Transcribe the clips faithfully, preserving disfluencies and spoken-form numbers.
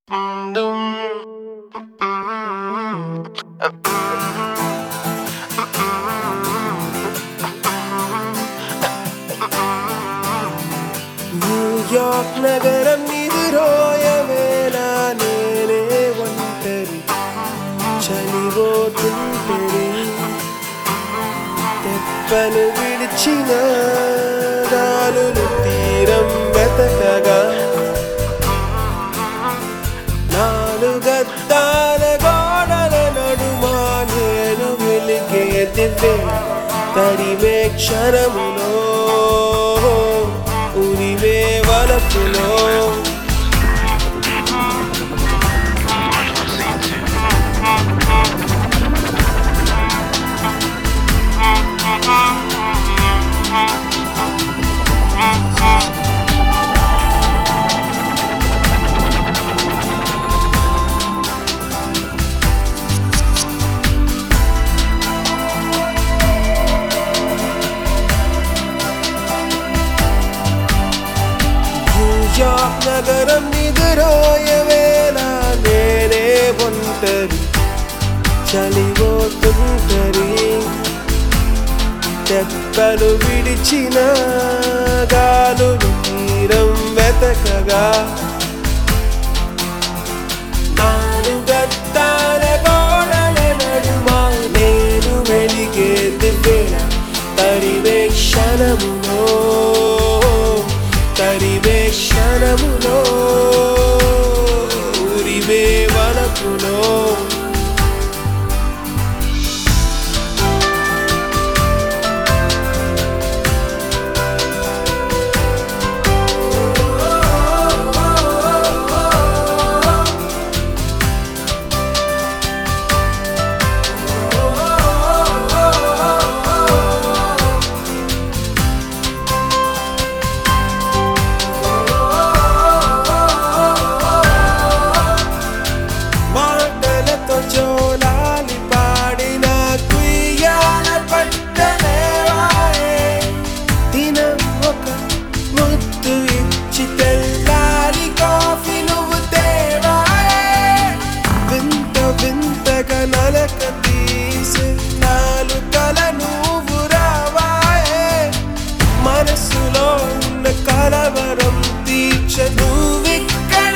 New York నగరం నిదురోయవేళ నేనే ఒంటరి చలిపోతుంటరి తెప్పను విడిచిన గాలులు తీరం వెతకగా నాలుగద్దాల గోడల నడుమా నేను వెలిగే దివ్వె తరిమే క్షణములో ఉరివే వలపులో న్యూయార్క్ నగరం నిదురోయవేళ నేనే ఒంటరి చలిపోతుంటరి తెప్పలు విడిచిన గాలులు తీరం వెతకగా నాలుగద్దాల గోడల నడుమా నేను వెలిగే దివ్వెల తరివే క్షణములో తరివే క్షణములో ఉరివే వలపులో జోలాలి పాడిన కుయ్యాల పట్టలేవాయే దినం ఒక ముద్దు ఇచ్చి తెల్లారి కాఫీ నువ్వు తేవాయే వింత వింతగా నలక తీసి నాలుకల నువ్వు రావాయే మనసులో ఉన్న కలవరం తీర్చ నువ్విక్కడ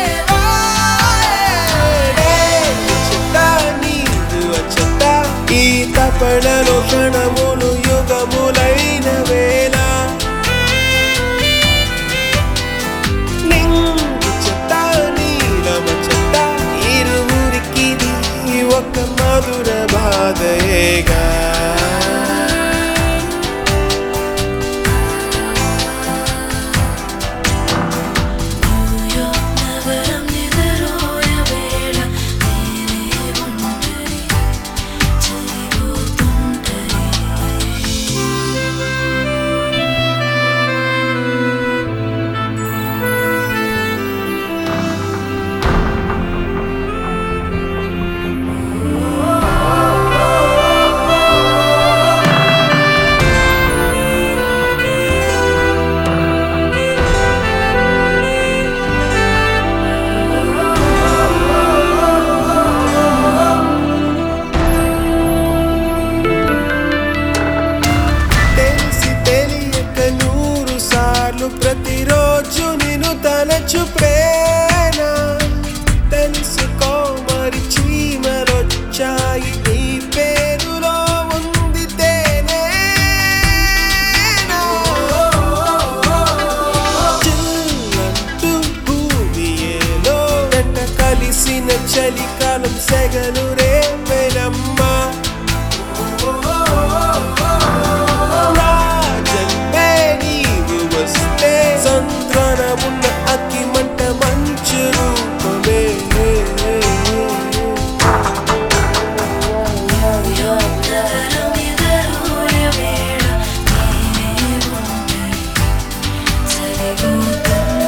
ఈ తపనలో క్షణములు యుగములైన వేళ నింగి చెత్త నీలమ చెత్త ఇరువురికిది ఒక మధుర బాధయేగా ప్రతిరోజు నిన్ను తలచు ప్రేమ తెలుసుకో మరి చీమలొచ్చాయి నీ పేరులో ఉంది తేనే చిల్లంటూ భూమి ఏలో జంట కలిసిన చలికాలం సెగలు రేపెనమ్మా సంద్రమున్న అతి మంట మంచు రూపమే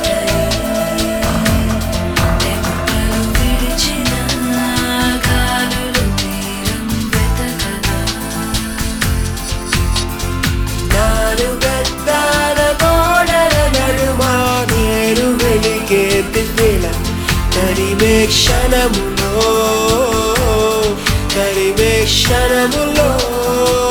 విడిచిన గాలు క్షణములో తరిమే క్షణములో